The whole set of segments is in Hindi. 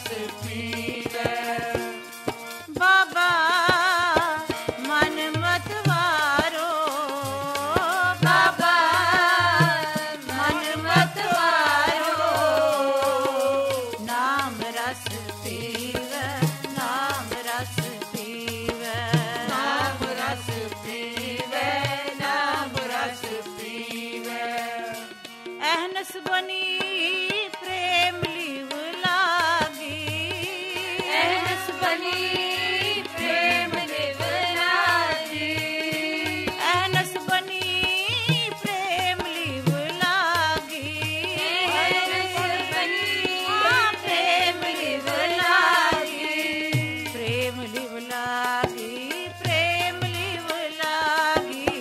रस पीवे। बाबा मन मत वारो, बाबा मन मत वारो, नाम रस पीवे, नाम रस पीवे, नाम रस पीवे, नाम रस पीवे। अहनस बनी प्रेम लीव लागी, अहनस बनी प्रेम लिव लागी, अहनस बनी प्रेम लीव लागी, अहनस बनी हाँ, प्रेम लिव लागी, प्रेम लीव लागी, प्रेम लीव लागी,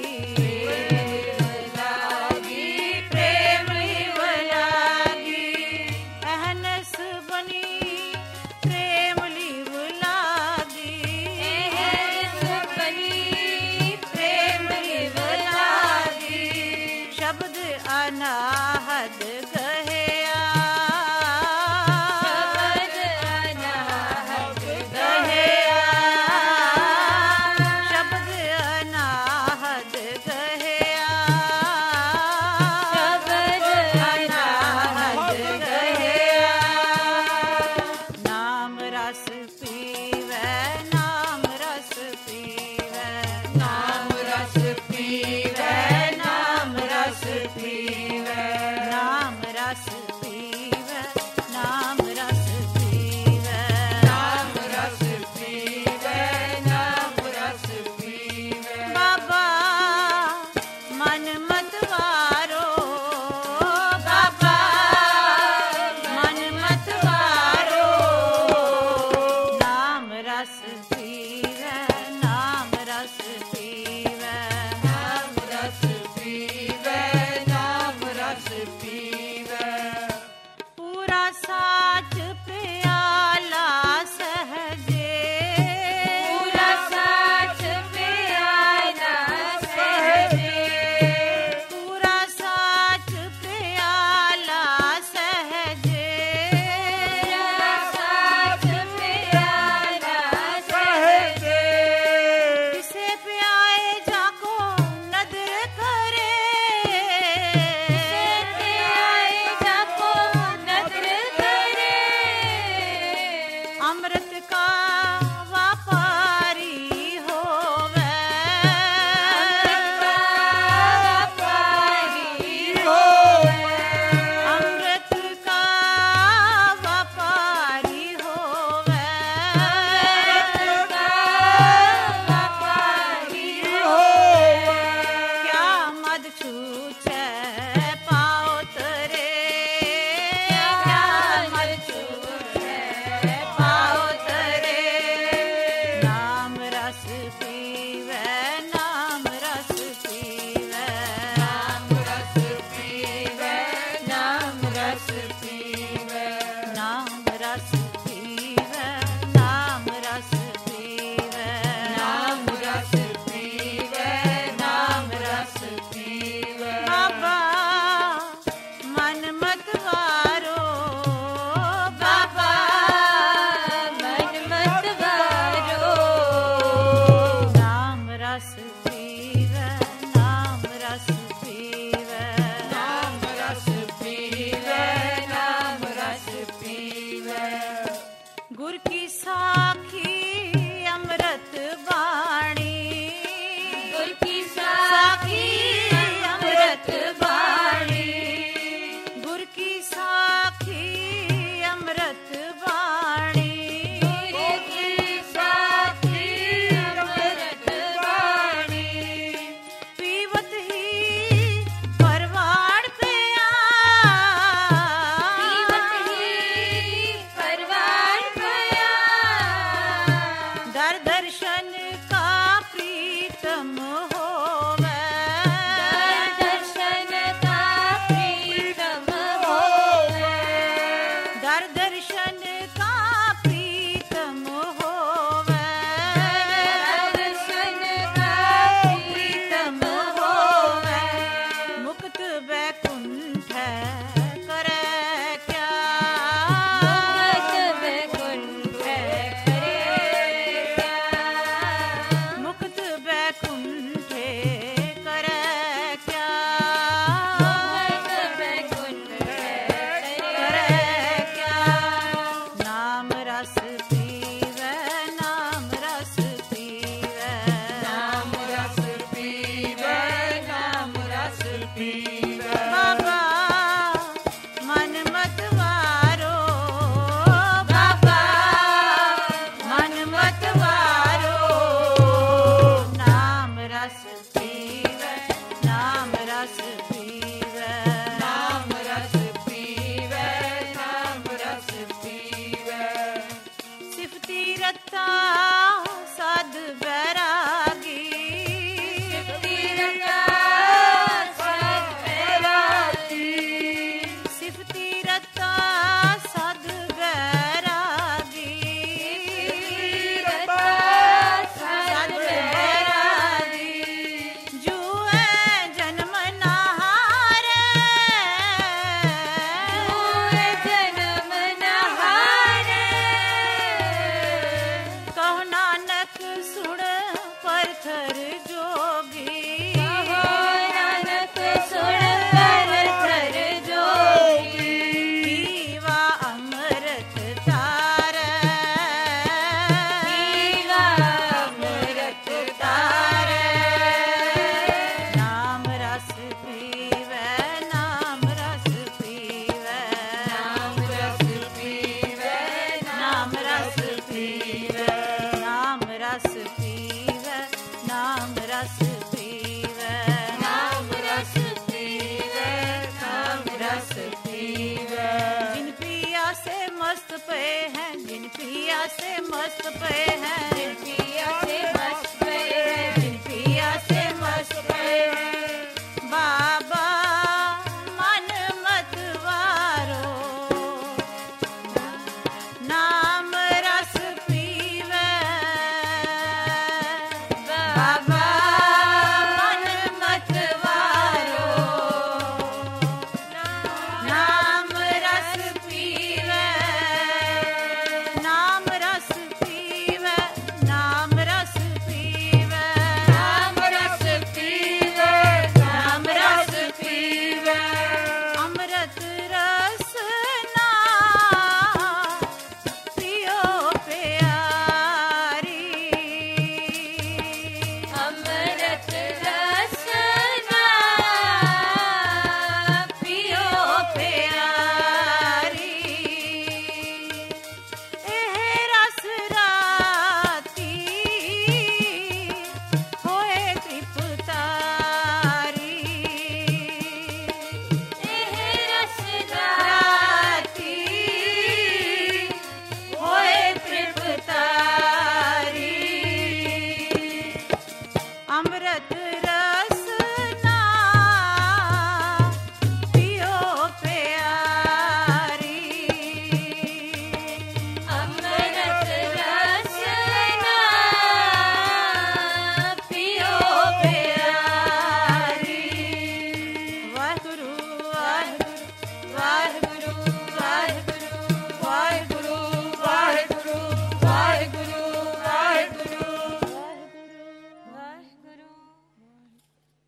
प्रेम लिव लागी, अहनस बनी प्रेम लीव लागी, अहनस बनी प्रेम लिव लागी, शब्द अनाहद गहया, शब्द अनाहत गहया, शब्द अनाहद गहया, शब्द अनाहत गहया। नाम रस पीवे, नाम रस पीवे, नाम रस पीवे, नाम रस पीवे, नाम रस पीवे, नाम रस पीवे, नाम रस पीवे, नाम रस पीवे। बाबा मन मत वारो, बाबा मन मत वारो, नाम रस पीवे, नाम रस पीवे, नाम रस पीवे, नाम रस पीवे। पूरा साच प्याला सहजे, पूरा साच प्याला सहजे, पूरा साच प्याला सहजे, पूरा साच प्याला सहजे, किसे प्याए जाको नदर करे, से आए जाको नदर करे, अमृत का व्यापारी होवे, व्यापारी होवे, अमृत का व्यापारी होवे, व्यापारी होवे। क्या मद छूछे पाओ तरे, क्या मद छूछे पाओ तरे, नाम रस पीवे, नाम रस पीवे, नाम रस पीवे, नाम रस पीवे, नाम रस पीवे, नाम रस पीवे, नाम रस पीवे, नाम रस पीवे। बाबा मन मत वारो, बाबा मन मत वारो, नाम रस पीवे, नाम रस पीवे, नाम रस पीवे, नाम रस पीवे। गुर की साखी अमृत बाणी, गुर की साखी अमृत बाणी, गुर की साखी अमृत बाणी, गुर की साखी अमृत बाणी, पीवत ही परवाड़ पे पीवत ही परवार पया, रस पीवे, नाम रस पीवे, नाम रस पीवे, नाम रस पीवे। बाबा मन मत वारो, बाबा मन मत वारो, नाम रस पीवे, नाम रस पीवे, नाम रस पीवे, नाम रस पीवे। सिफती रता साध बैरागी, तीरथा सद बैरागी, सिफती रता साध बैरागी, तीरथा सद बैरागी। जुए जन्म नहारे, जुए जन्म नहारे, कहो नानक सुन परथर जोगी, कहो नानक सुन परथर जोगी। पीवा अमृत तारे, पीवा अमृत तारे, नाम रस पीवे, नाम रस पीवे, नाम रस पीवे, नाम रस पीवे, नाम रस पीवे, नाम रस पीवे, नाम रस पीवे, नाम रस पीवे। जिन पिया से मस्त पे हैं, जिन पिया से मस्त पे